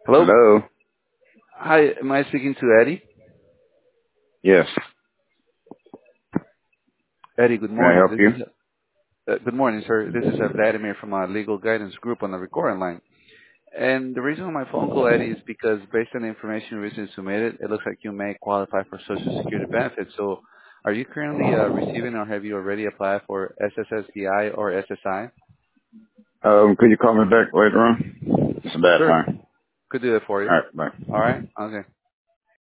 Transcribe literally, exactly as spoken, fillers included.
Hello. Hello. Hi, am I speaking to Eddie? Yes. Eddie, good Can I morning. help This you? is uh, good morning, sir. This is uh, Vladimir from our legal guidance group on the recording line. And the reason for my phone call, Eddie, is because based on the information you recently submitted, it looks like you may qualify for Social Security benefits. So, are you currently uh, receiving, or have you already applied for S S S D I or S S I? Um, could you call me back later on? It's a bad Sure, time. could do that for you. All right. Bye. All right. Okay.